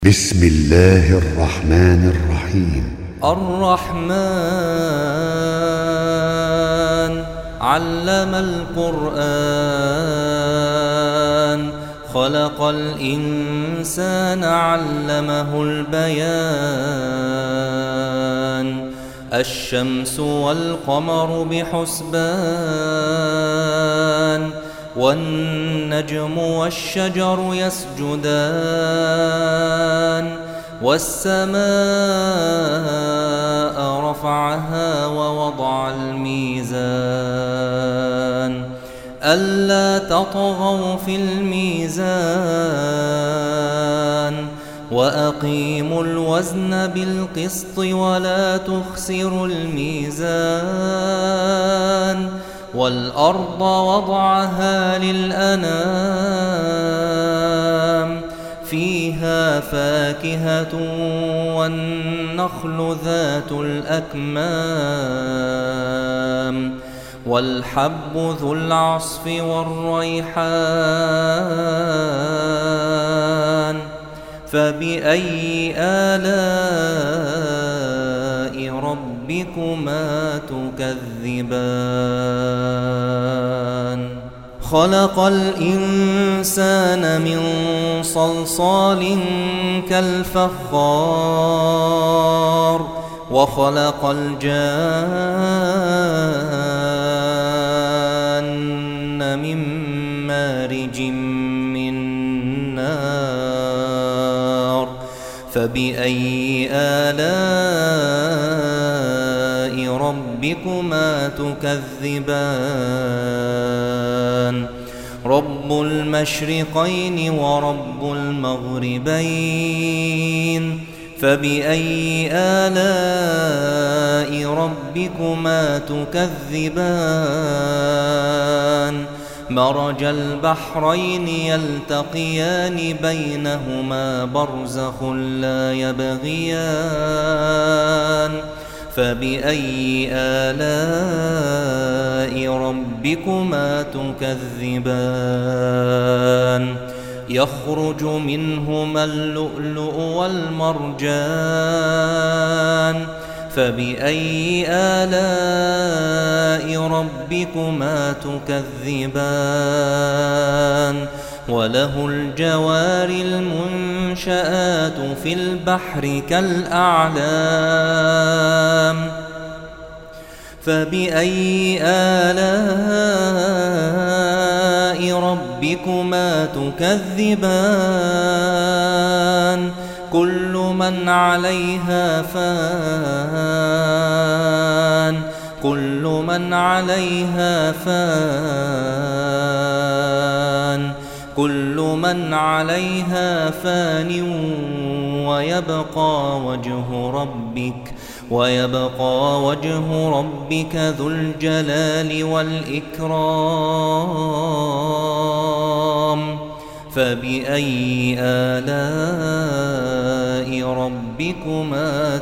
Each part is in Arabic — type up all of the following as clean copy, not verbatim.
بسم الله الرحمن الرحيم. الرحمن علم القرآن خلق الإنسان علمه البيان الشمس والقمر بحسبان والنجم والشجر يسجدان والسماء رفعها ووضع الميزان ألا تطغوا في الميزان وأقيموا الوزن بالقسط ولا تخسروا الميزان والأرض وضعها للأنام فيها فاكهة والنخل ذات الأكمام والحب ذو العصف والريحان فبأي آلاء ربكما تكذبان خلق الإنسان من صلصال كالفخار وخلق الجان من مارج من نار فبأي آلاء ربكما تكذبان رب المشرقين ورب المغربين فبأي آلاء ربكما تكذبان مرج البحرين يلتقيان بينهما برزخ لا يبغيان فبأي آلاء ربكما تكذبان يخرج منهما اللؤلؤ والمرجان فبأي آلاء ربكما تكذبان وله الجوار المنشآت في البحر كالأعلام فبأي آلاء ربكما تكذبان كل من عليها فان كل من عليها فان كل من عليها فان ويبقى وجه ربك ذو الجلال والإكرام فبأي آلاء ربكما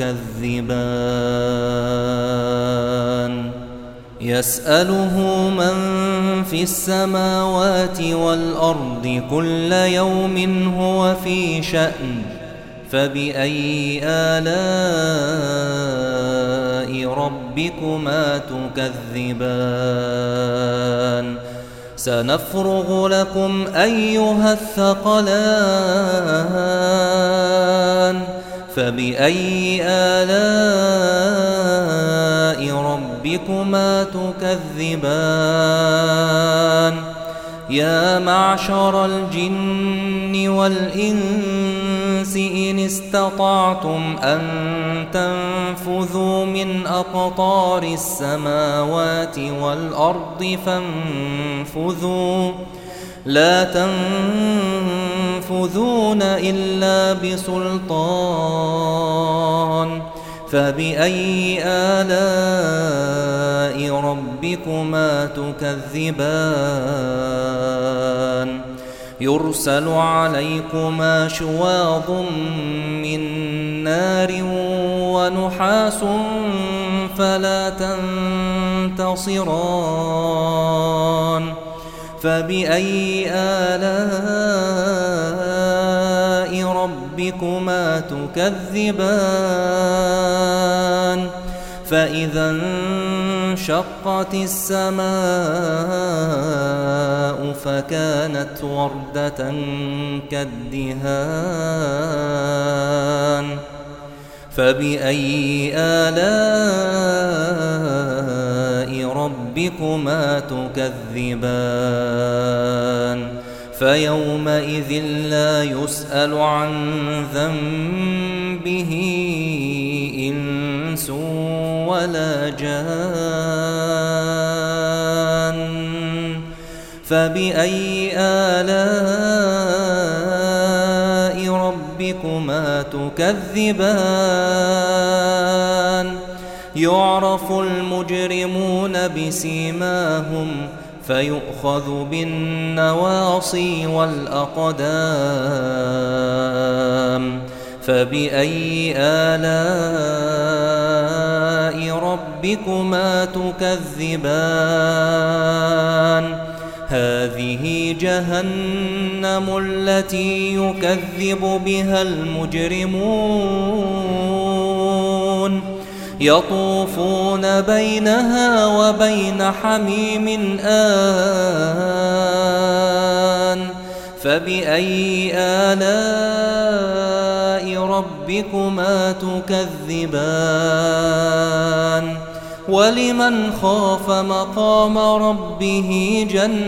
تكذبان يسأله من في السماوات والأرض كل يوم هو في شأن فبأي آلاء ربكما تكذبان سنفرغ لكم أيها الثقلان فبأي آلاء ربكما تكذبان يا معشر الجن والإنس إن استطعتم أن تنفذوا من أقطار السماوات والأرض فانفذوا لا تنفذون إلا بسلطان فبأي آلاء ربكما تكذبان يرسل عليكما شواظ من نار ونحاس فلا تنتصران فبأي آلاء ربكما ربكما تكذبان فإذا انشقت السماء فكانت وردة كالدهان فبأي آلاء ربكما تكذبان فيومئذ لا يسأل عن ذنبه إنس ولا جان فبأي آلاء ربكما تكذبان يعرف المجرمون بسيماهم فيؤخذ بالنواصي والأقدام فبأي آلاء ربكما تكذبان هذه جهنم التي يكذب بها المجرمون يطوفون بينها وبين حميم آن فبأي آلاء ربكما تكذبان ولمن خاف مقام ربه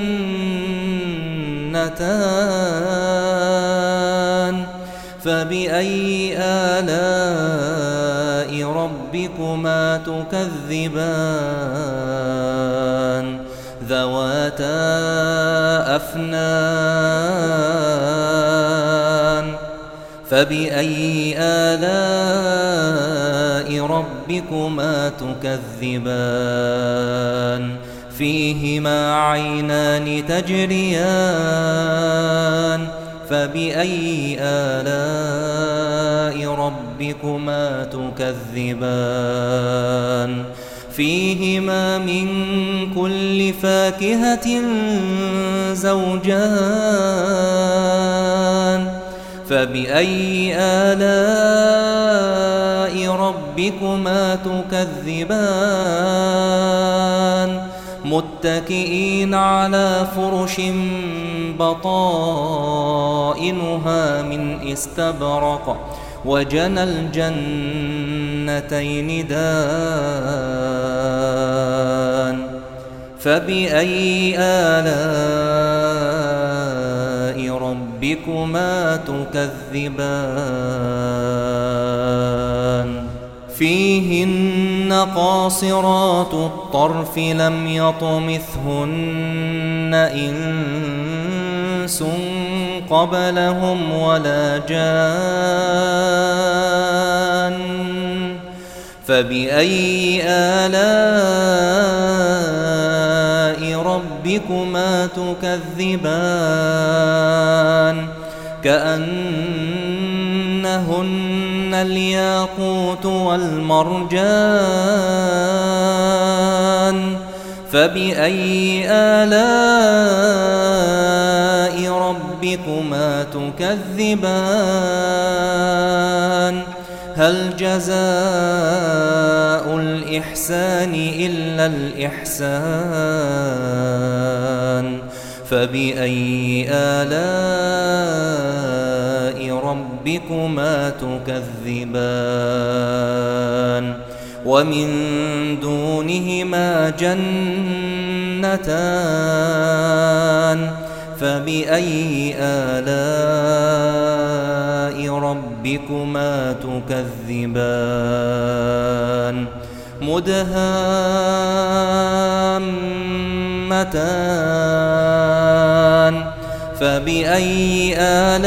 جنتان فبأي آلاء ربكما تكذبان ذواتا أفنان فبأي آلاء ربكما تكذبان فيهما عينان تجريان فبأي آلاء ربكما تكذبان فيهما من كل فاكهة زوجان فبأي آلاء ربكما تكذبان متكئين على فرش بطائنها من استبرق وجنى الجنتين دان فبأي آلاء ربكما تكذبان فيهن قاصرات الطرف لم يطمثهن إنس قبلهم ولا جان فبأي آلاء ربكما تكذبان كأنهن الياقوت والمرجان فبأي آلاء ربكما تكذبان هل جزاء الإحسان إلا الإحسان فبأي آلاء ربكما تكذبان ومن دونهما جنتان فبأي آلاء ربكما تكذبان مدهامتان فبأي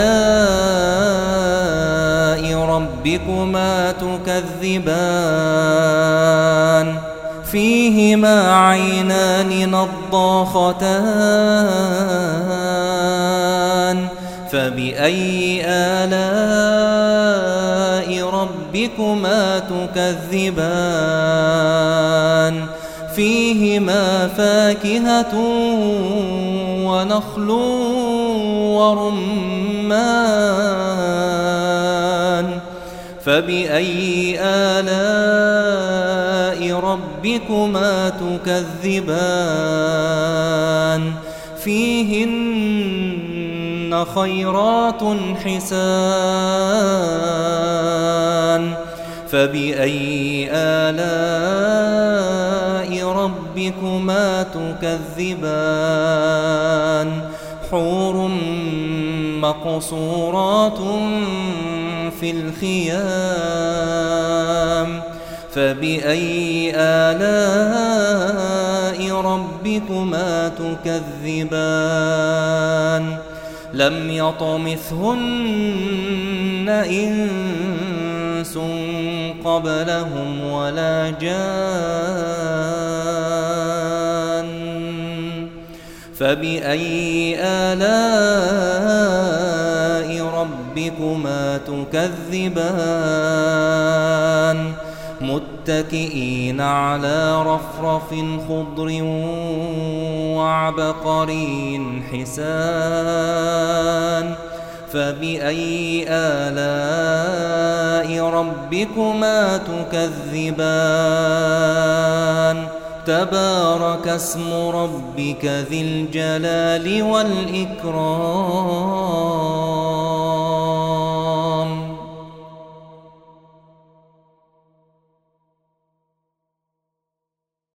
آلاء ربكما تكذبان فيهما عينان نضاختان فبأي آلاء ربكما تكذبان فيهما فاكهة ونخل ورمان فبأي آلاء ربكما تكذبان فيهن خيرات حسان فبأي آلاء ربكما تكذبان حور مقصورات في الخيام فبأي آلاء ربكما تكذبان لم يطمثهن إنس قبلهم ولا جان فبأي آلاء ربكما تكذبان متكئين على رفرف خضر وعبقري حسان فبأي آلاء ربكما تكذبان تبارك اسم ربك ذي الجلال والإكرام